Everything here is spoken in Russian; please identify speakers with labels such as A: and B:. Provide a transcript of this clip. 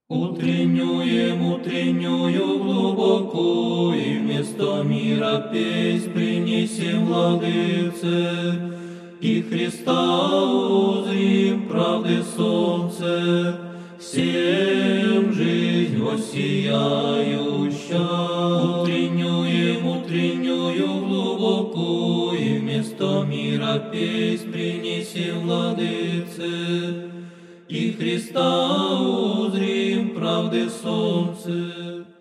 A: Утреннюю глубоко, и вместо мира песнь принесем Владыце, и Христа узрим правды солнце, всем жизнь воссияющая. Утреннюю глубоко, и вместо мира песнь принесем Владыце, и Христа узрим правды солнце.